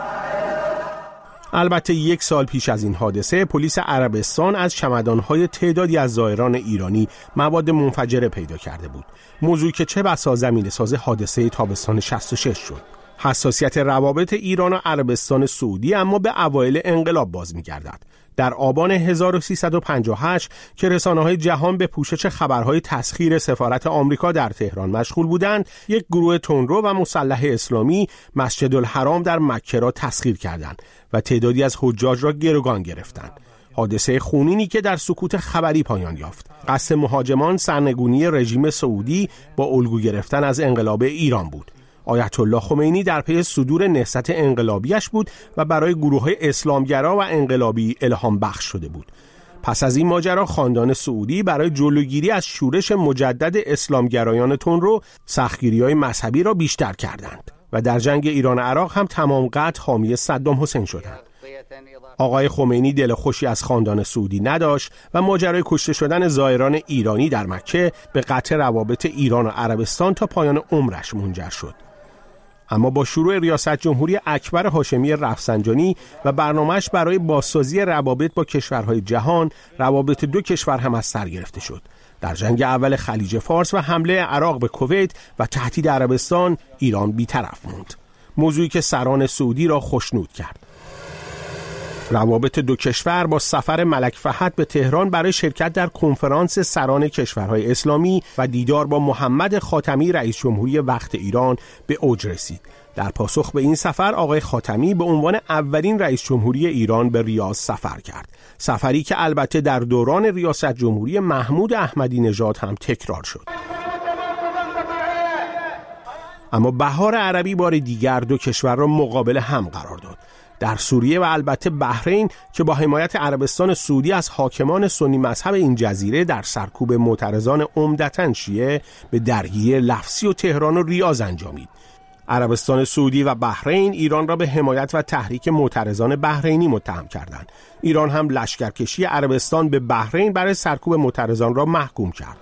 البته 1 سال پیش از این حادثه پلیس عربستان از چمدان‌های تعدادی از زائران ایرانی مواد منفجره پیدا کرده بود، موضوعی که چه بسا زمینه‌ساز حادثه تابستان 66 شد. حساسیت روابط ایران و عربستان سعودی اما به اوایل انقلاب باز می‌گردد. در آبان 1358 که رسانه‌های جهان به پوشش خبرهای تسخیر سفارت آمریکا در تهران مشغول بودند، یک گروه تندرو و مسلح اسلامی مسجد الحرام در مکه را تسخیر کردند و تعدادی از حجاج را گروگان گرفتند. حادثه خونینی که در سکوت خبری پایان یافت. قصد مهاجمان سرنگونی رژیم سعودی با الگو گرفتن از انقلاب ایران بود. آیت الله خمینی در پی صدور نهضت انقلابیش بود و برای گروه‌های اسلامگرا و انقلابی الهام بخش شده بود. پس از این ماجرا خاندان سعودی برای جلوگیری از شورش مجدد اسلامگرایان تندرو سختگیری‌های مذهبی را بیشتر کردند و در جنگ ایران و عراق هم تمام قد حامی صدام حسین شدند. آقای خمینی دل خوشی از خاندان سعودی نداشت و ماجرای کشته شدن زائران ایرانی در مکه به قطع روابط ایران و عربستان تا پایان عمرش منجر شد. اما با شروع ریاست جمهوری اکبر هاشمی رفسنجانی و برنامه‌اش برای بازسازی روابط با کشورهای جهان، روابط دو کشور هم از سر گرفته شد. در جنگ اول خلیج فارس و حمله عراق به کویت و تهدید عربستان، ایران بی‌طرف ماند، موضوعی که سران سعودی را خوشنود کرد. روابط دو کشور با سفر ملک فهد به تهران برای شرکت در کنفرانس سران کشورهای اسلامی و دیدار با محمد خاتمی رئیس جمهوری وقت ایران به اوج رسید. در پاسخ به این سفر آقای خاتمی به عنوان اولین رئیس جمهوری ایران به ریاض سفر کرد. سفری که البته در دوران ریاست جمهوری محمود احمدی نژاد هم تکرار شد. اما بهار عربی بار دیگر دو کشور را مقابل هم قرار داد. در سوریه و البته بحرین که با حمایت عربستان سعودی از حاکمان سنی مذهب این جزیره در سرکوب معترضان عمدتاً شیعه به درگیری لفظی و تهران و ریاض انجامید. عربستان سعودی و بحرین ایران را به حمایت و تحریک معترضان بحرینی متهم کردند. ایران هم لشکرکشی عربستان به بحرین برای سرکوب معترضان را محکوم کرد.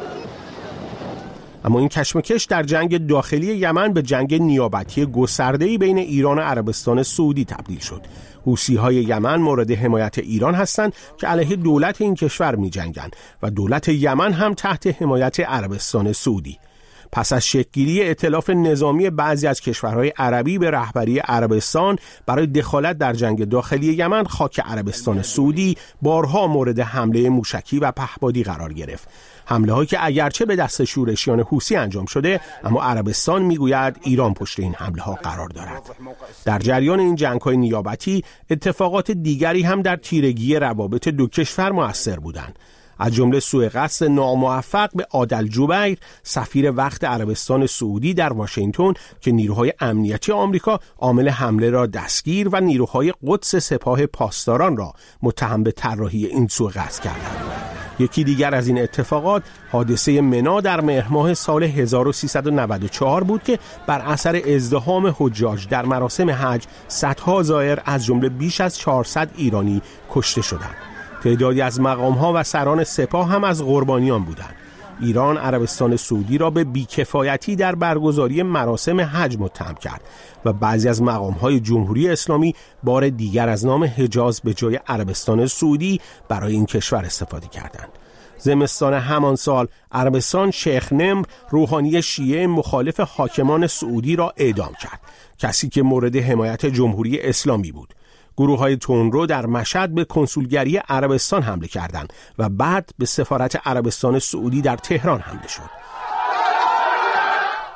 اما این کشمکش در جنگ داخلی یمن به جنگ نیابتی گسترده‌ای بین ایران و عربستان سعودی تبدیل شد. حوثی‌های یمن مورد حمایت ایران هستند که علیه دولت این کشور می‌جنگند و دولت یمن هم تحت حمایت عربستان سعودی. پس از شکل‌گیری ائتلاف نظامی بعضی از کشورهای عربی به رهبری عربستان برای دخالت در جنگ داخلی یمن، خاک عربستان سعودی بارها مورد حمله موشکی و پهپادی قرار گرفت. حمله‌هایی که اگرچه به دست شورشیان حوثی انجام شده، اما عربستان میگوید ایران پشت این حمله‌ها قرار دارد. در جریان این جنگ‌های نیابتی اتفاقات دیگری هم در تیرگی روابط دو کشور مؤثر بودند. از جمله سوء قصد ناموفق به عادل جبیر، سفیر وقت عربستان سعودی در واشنگتن که نیروهای امنیتی آمریکا عامل حمله را دستگیر و نیروهای قدس سپاه پاسداران را متهم به طراحی این سوء قصد کردند. یکی دیگر از این اتفاقات حادثه منا در مهر ماه سال 1394 بود که بر اثر ازدحام حجاج در مراسم حج صدها زائر از جمله بیش از 400 ایرانی کشته شدند. تعدادی از مقام‌ها و سران سپاه هم از قربانیان بودند. ایران عربستان سعودی را به بیکفایتی در برگزاری مراسم حج متهم کرد و بعضی از مقام‌های جمهوری اسلامی بار دیگر از نام حجاز به جای عربستان سعودی برای این کشور استفاده کردند. زمستان همان سال عربستان شیخ نمر، روحانی شیعه مخالف حاکمان سعودی را اعدام کرد، کسی که مورد حمایت جمهوری اسلامی بود. گروه‌های تندرو در مشهد به کنسولگری عربستان حمله کردند و بعد به سفارت عربستان سعودی در تهران حمله شد.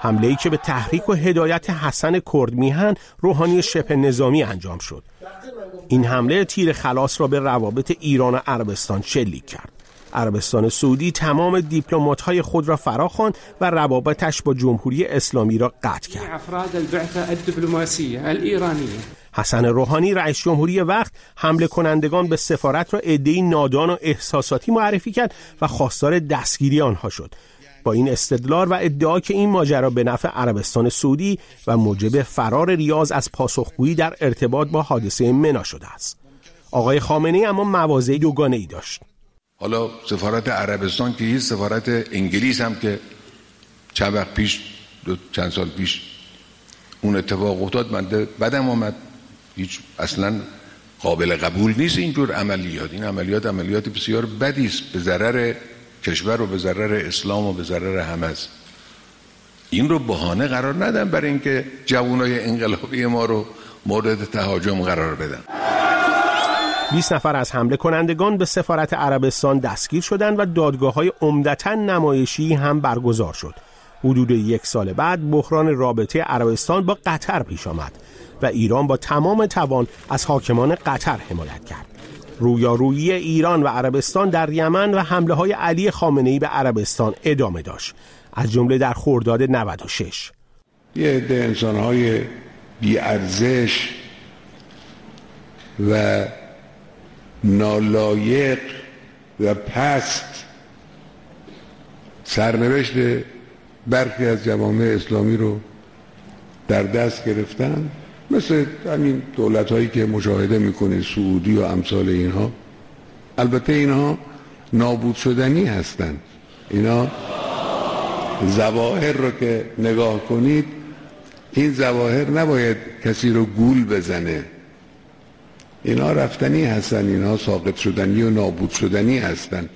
حمله‌ای که به تحریک و هدایت حسن کردمیهن روحانی شبه نظامی انجام شد. این حمله تیر خلاص را به روابط ایران و عربستان شلیک کرد. عربستان سعودی تمام دیپلمات‌های خود را فراخواند و روابطش با جمهوری اسلامی را قطع کرد. افراد البعثة الدبلوماسية الإيرانية حسن روحانی رئیس جمهوری وقت حمله کنندگان به سفارت را عده‌ای نادان و احساساتی معرفی کرد و خواستار دستگیری آنها شد، با این استدلال و ادعا که این ماجرا به نفع عربستان سعودی و موجب فرار ریاض از پاسخگویی در ارتباط با حادثه منا شده است. آقای خامنه‌ای اما مواضع دوگانه‌ای داشت. حالا سفارت عربستان که هیچ، سفارت انگلیس هم که چند وقت پیش، چند سال پیش اون اتفاق افتاد، من بدم آمد. هیچ اصلا قابل قبول نیست اینجور عملیات. این عملیات بسیار بدی است، به ضرر کشور و به ضرر اسلام و به ضرر همه است. این رو بهانه قرار ندن برای اینکه جوانای انقلابی ما رو مورد تهاجم قرار بدن. 20 نفر از حمله کنندگان به سفارت عربستان دستگیر شدند و دادگاه‌های عمدتاً نمایشی هم برگزار شد. حدود 1 سال بعد بحران رابطه عربستان با قطر پیش آمد و ایران با تمام توان از حاکمان قطر حمایت کرد. رویارویی ایران و عربستان در یمن و حمله‌های علی خامنه‌ای به عربستان ادامه داشت، از جمله در خرداد 96. یه عده انسان‌های بی‌ارزش و نالایق و پست سرنوشت برخی از جوامع اسلامی رو در دست گرفتن، مثل همین دولت‌هایی که مشاهده می‌کنه، سعودی و امثال اینها. البته اینها نابود شدنی هستند. اینا ظواهر رو که نگاه کنید، این ظواهر نباید کسی رو گول بزنه. اینا رفتنی هستن، اینا ساقط شدنی و نابود شدنی هستن.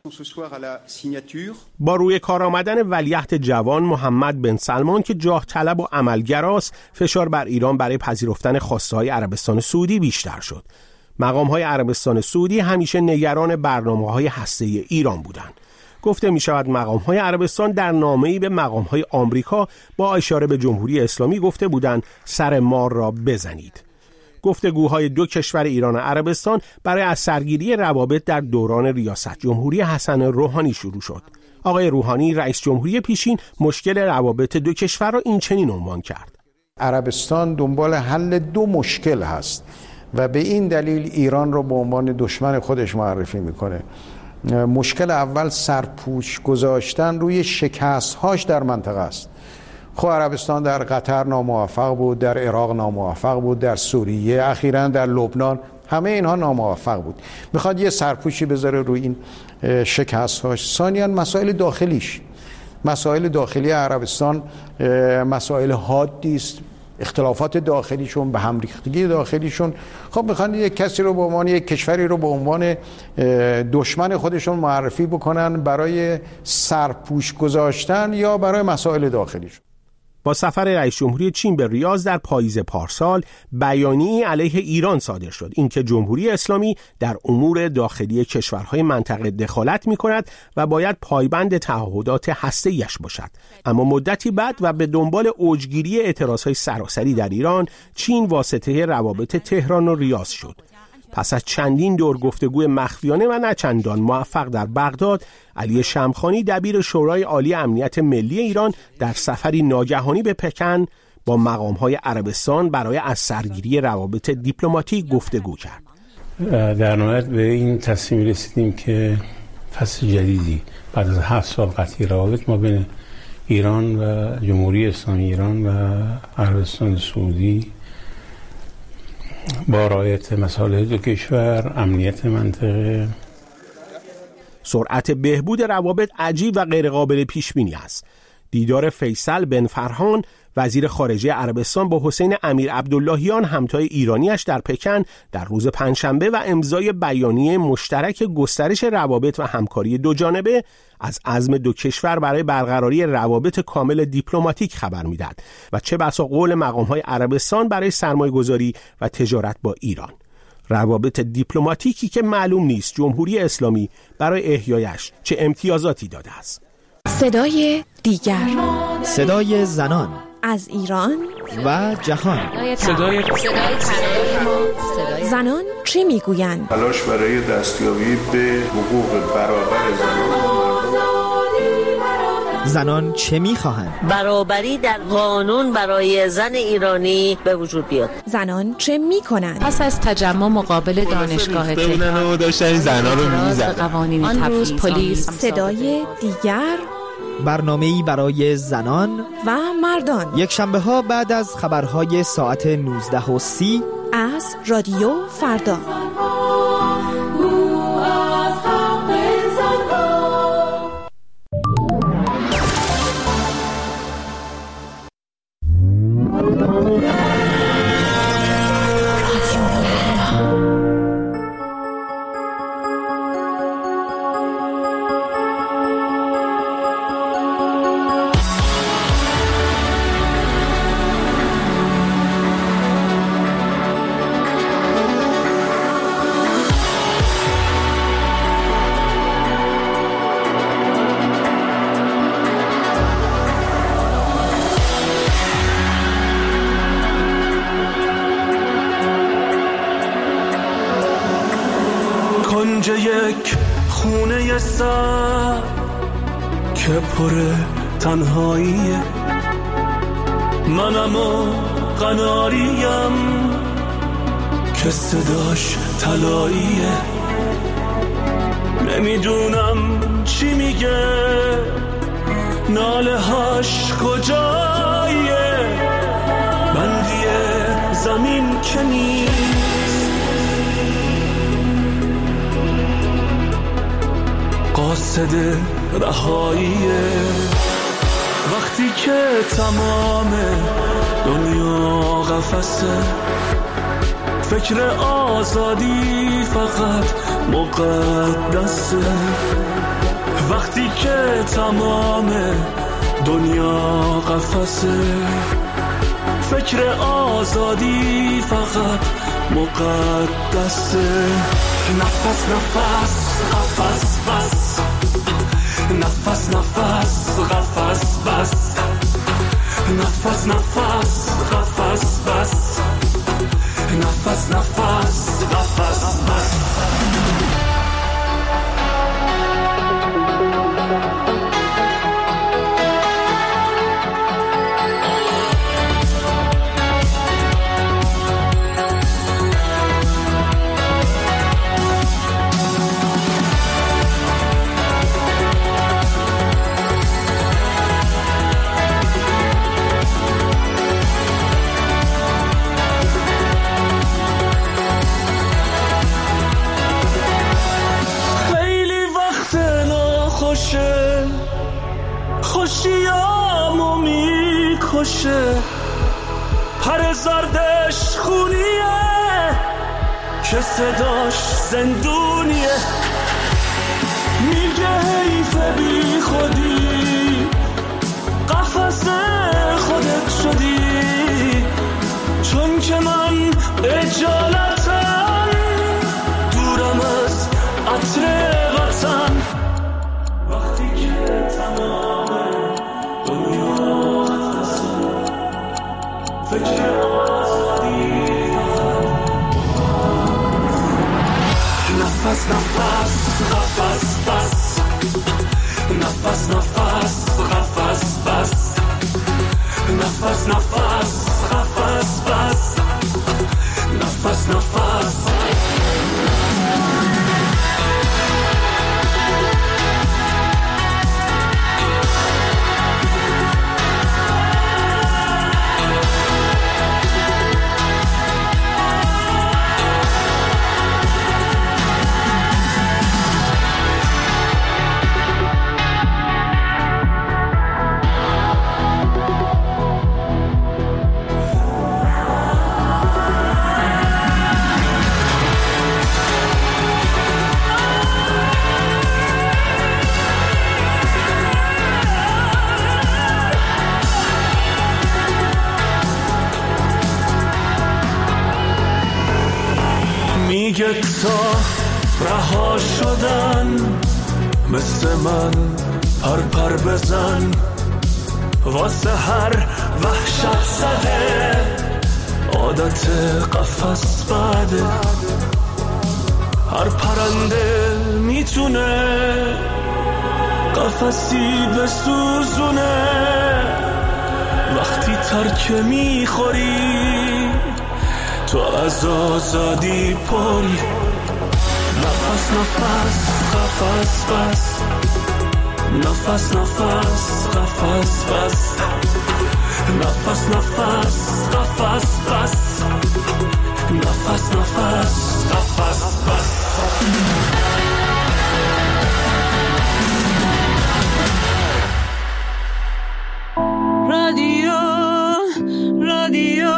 با روی کار آمدن ولیعهد جوان محمد بن سلمان که جاه طلب و عملگراست، فشار بر ایران برای پذیرفتن خواسته‌های عربستان سعودی بیشتر شد. مقام‌های عربستان سعودی همیشه نگران برنامه‌های هسته‌ای ایران بودند. گفته می‌شود مقام‌های عربستان در نامه‌ای به مقام‌های آمریکا با اشاره به جمهوری اسلامی گفته بودند سر مار را بزنید. گفتگوهای دو کشور ایران و عربستان برای از سرگیری روابط در دوران ریاست جمهوری حسن روحانی شروع شد. آقای روحانی رئیس جمهوری پیشین مشکل روابط دو کشور را این چنین عنوان کرد: عربستان دنبال حل 2 مشکل هست و به این دلیل ایران را به عنوان دشمن خودش معرفی میکنه. مشکل اول سرپوش گذاشتن روی شکست‌هاش در منطقه است. خب عربستان در قطر ناموفق بود، در عراق ناموفق بود، در سوریه، اخیراً در لبنان، همه اینها ناموفق بود. میخواد یه سرپوشی بذاره روی این شکست‌هاش. ثانیاً مسائل داخلی عربستان مسائل حادی است. اختلافات داخلیشون، به هم ریختگی داخلیشون، خب میخوان یک کسی رو به عنوان یک کشوری رو به عنوان دشمن خودشون معرفی بکنن برای سرپوش گذاشتن یا برای مسائل داخلیشون. با سفر رئیس جمهوری چین به ریاض در پاییز پارسال بیانیه‌ای علیه ایران صادر شد، اینکه جمهوری اسلامی در امور داخلی کشورهای منطقه دخالت می‌کند و باید پایبند تعهدات هسته‌ایش باشد. اما مدتی بعد و به دنبال اوجگیری اعتراضهای سراسری در ایران، چین واسطه روابط تهران و ریاض شد. پس از چندین دور گفتگوی مخفیانه و نه چندان موفق در بغداد، علی شمخانی دبیر شورای عالی امنیت ملی ایران در سفری ناگهانی به پکن با مقام‌های عربستان برای از سرگیری روابط دیپلماتیک گفتگو کرد. در نهایت به این تصمیم رسیدیم که فصل جدیدی بعد از 7 سال قطعی روابط ما بین ایران و جمهوری اسلامی ایران و عربستان سعودی با رعایت مصالح دو کشور، امنیت منطقه. سرعت بهبود روابط عجیب و غیرقابل پیش بینی است. دیدار فیصل بن فرهان وزیر خارجه عربستان با حسین امیر عبداللهیان همتای ایرانیش در پکن در روز پنجشنبه و امضای بیانیه مشترک گسترش روابط و همکاری دو جانبه از عزم دو کشور برای برقراری روابط کامل دیپلماتیک خبر می‌دهد و چه بسا قول مقام‌های عربستان برای سرمایه‌گذاری و تجارت با ایران. روابط دیپلماتیکی که معلوم نیست جمهوری اسلامی برای احیایش چه امتیازاتی داده است. صدای دیگر، صدای زنان از ایران و جهان. صدای زنان چه میگویند؟ تلاش برای دستیابی به حقوق برابر زنان چه میخواهند؟ برابری در قانون برای زن ایرانی به وجود بیاد. زنان چه میکنند؟ پس از تجمع مقابل دانشگاه تهران داشتن زنان رو میزدن. قوانین تبعیض، پلیس. صدای دیگر، برنامه‌ای برای زنان و مردان، یک شنبه ها بعد از خبرهای ساعت 19:30 از رادیو فردا. کنج یک خونه سر که پر تنهاییه، منم و قناریم که صداش طلاییه. نمیدونم چی میگه، ناله هاش کجاییه، بندی زمین که نیست، قاصد رهاییه. وقتی که تمام دنیا قفسه، فکر آزادی فقط مقدسه. وقتی که تمام دنیا قفسه، فکر آزادی فقط مقدسه. نفس نفس قفس بس، نفس نفس قفس بس، نفس نفس قفس بس، نفس نفس قفس بس. خوشیامو میکشه، پر زردش خونیه که صداش زندونیه. میگه حیف بی خودی، قفس خودت شدی، چون که من اجالتم دورم از عطر وطن. وقتی که تمام دنیا قفسه، فکر آزادی نفس نفس قفس بس، نفس نفس قفس بس، نفس نفس قفس بس، نفس نفس. میگه تا رها شدن مثل من پر بزن واسه هر وحشت زده، عادت قفس بده. هر پرنده میتونه قفسی بسوزونه، وقتی ترک میخوری تو از آزادی پری. نفس نفس قفس بس، نفس نفس قفس بس، نفس نفس قفس بس، نفس نفس قفس بس. رادیو رادیو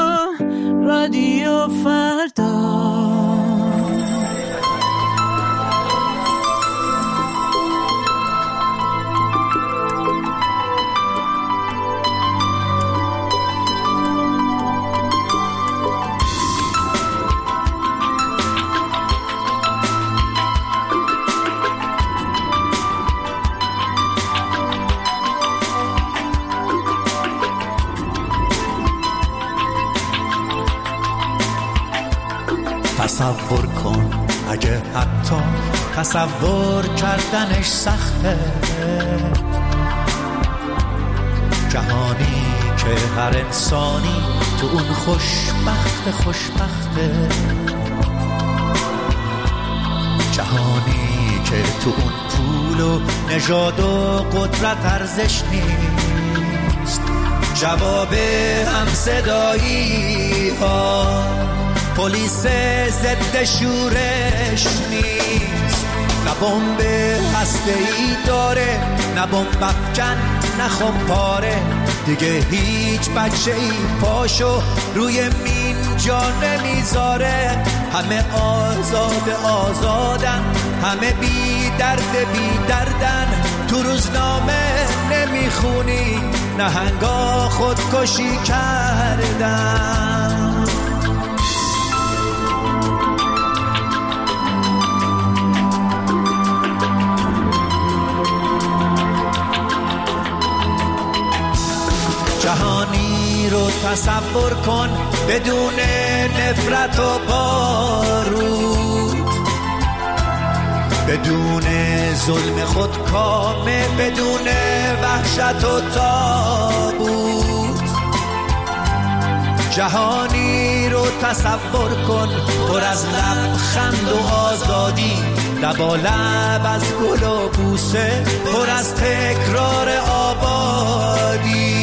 رادیو فردا. تصور کن اگه حتی تصور کردنش سخته، جهانی که هر انسانی تو اون خوشبخته، جهانی که تو اون پول و نژاد و قدرت ارزش نیست، جواب همصدایی ها پلیس ضد شورش نیست. نه بمب هسته‌ای داره، نه بمب افکن، نه خمپاره. دیگه هیچ بچه‌ای پاشو روی مین جا نمیذاره. همه آزادن، همه بی دردن. تو روزنامه نمیخونی نهنگا خودکشی کردن. جهانی رو تصور کن بدون نفرت و بارود، بدون ظلم خودکامه، بدون وحشت و تابوت. جهانی رو تصور کن پر از لبخند و آزادی، لبالب از گل و بوسه، پر از تکرار آبادی.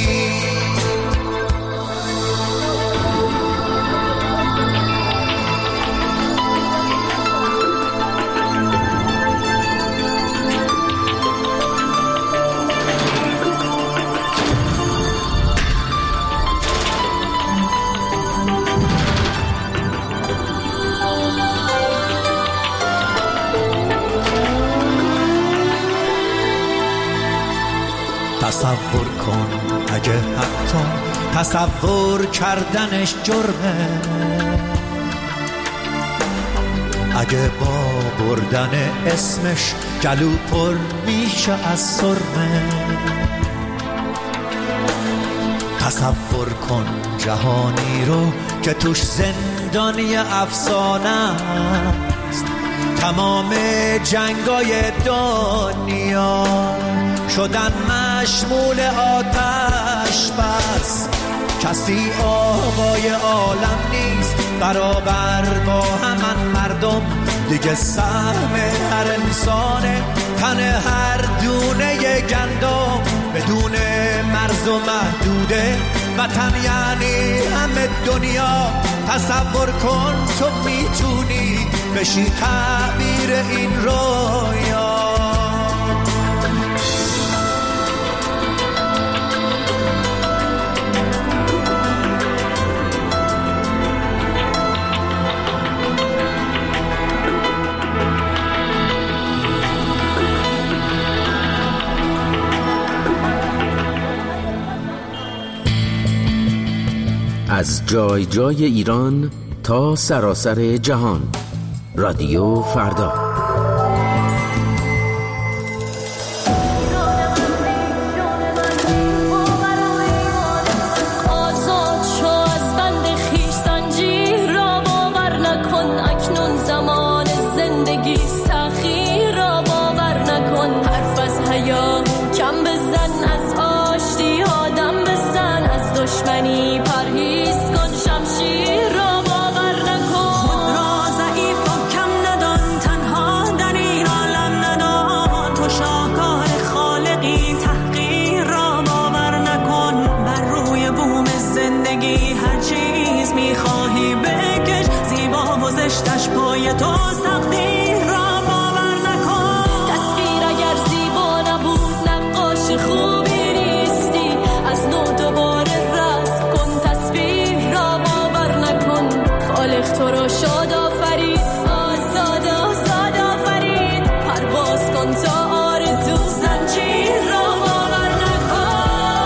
تصور کن اگه حتی تصور کردنش جرمه، اگه با بردن اسمش گلو پر میشه از سرمه. تصور کن جهانی رو که توش زندانی افسانه است، تمام جنگای دنیا شدن مشمول آتش بس. کسی آقای عالم نیست برابر با همان مردم، دیگه سهم هر انسانه تن هر دونه گندم. بدون مرز و محدوده وطن یعنی همه دنیا. تصور کن تو میتونی بشی تعبیر این رویا. از جای جای ایران تا سراسر جهان، رادیو فردا. دشمنی پرهیز کن، شمشیر را باور نکن. خود را ضعیف و کم ندان، تنها در این عالم ندان. تو شاهکار خالقی، تحقیر را باور نکن. بر روی بوم زندگی هر چیز میخواهی بکش، زیبا و زشتش پای تو، تقدیر را باور نکن. تصویر اگر زیبا نبود نقاش خوبی نیستی، از نو دوباره رسم کن، تصویر را باور نکن. خالق تو را شاد آفرید، آزاد آزاد آفرید. پرواز کن تا آرزو، زنجیر را باور نکن.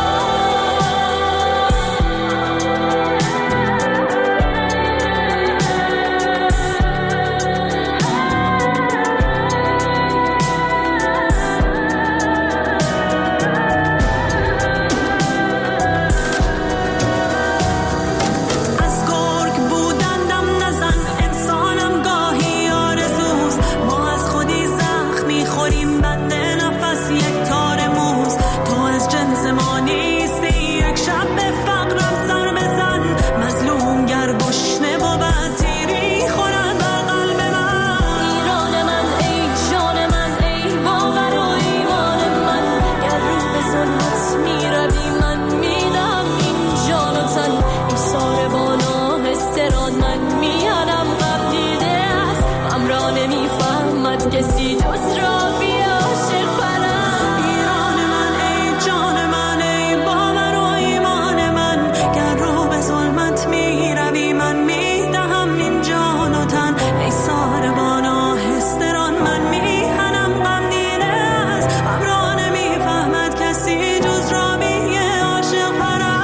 از گرگ بودن دم نزن، انسانم گاهی آرزوست. ما از خودی زخم میخوریم، بند نفس یک تار موز. تو از جنس ما نیستی، یک شب به فقرم سر بزن. مظلوم گر گشنه بود، تیری خورد بر قلب من. ایران من ای جان من، ای باور و ایمان من. گر رو به ظلمت میروی، من میدم این جان و تن. ایثار بانا استران من میانم، غم دیده است غم را نمیفهمد کسی جز را بی عاشق پرست. ایران من ای جان من، ای باور و ایمان من. گر رو به ظلمت میروی، من میدهم این جان و تن. ایثار بانا استران من میهنم، غم دیده است غم را نمیفهمد کسی جز را بی عاشق پرست.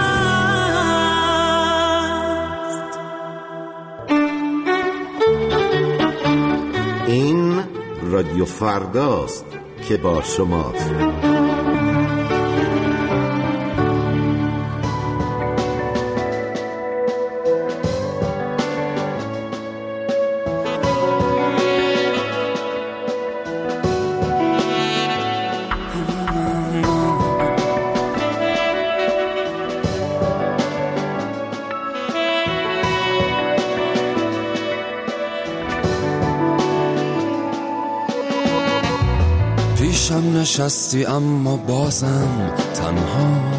این رادیو فرداست که با شماست. پیشم نشستی اما بازم تنها.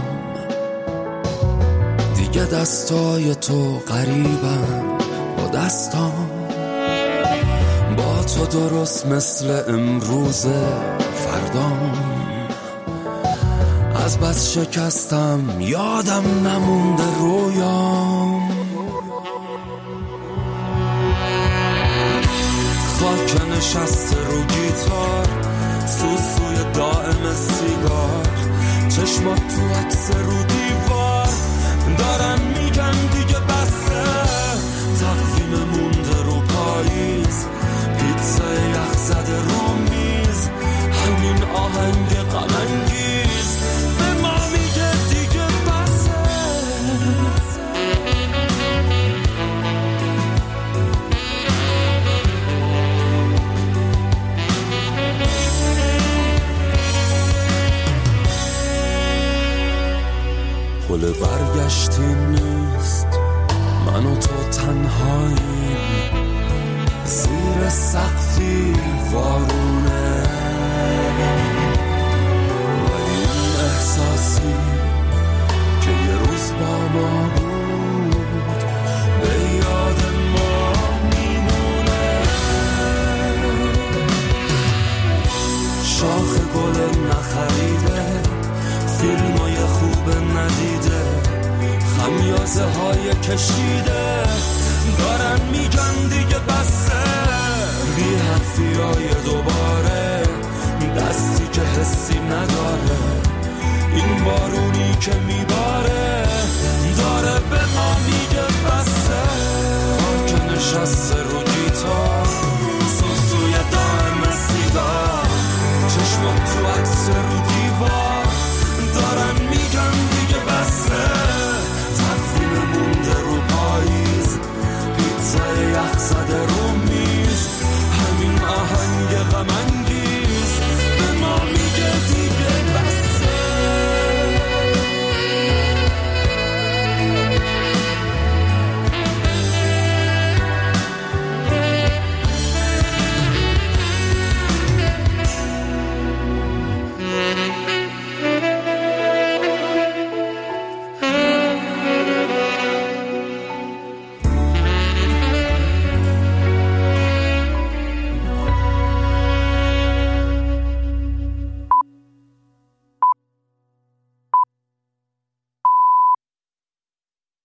دیگه دستای تو قریبم با دستام. با تو درست مثل امروز فردام. از بس شکستم یادم نمونده رویام. خاک نشسته رو گیتار، سوسوی دائم سیگار. چشمات تو عکس رو دیوار، دارن میگن دیگه بسه. تقویم مونده رو پاییز، پیتزا یخ زده رو میز. همین آهنگ غم انگیز به ما میگه دیگه بسه. پل برگشتی نیست، من و تو تنهاییم. زیر سقفی وارونه، ولی این احساسی که یه روز با ما بود به یاد ما میمونه. شاخ گل نخریده، فیلمای خوب ندیده. خمیازه های کشیده، دارن میگن دیگه بسه. بی حرفیای دوباره، دستی که حسی نداره. این بارونی که میباره، داره به ما میگه بسه. خاک نشسته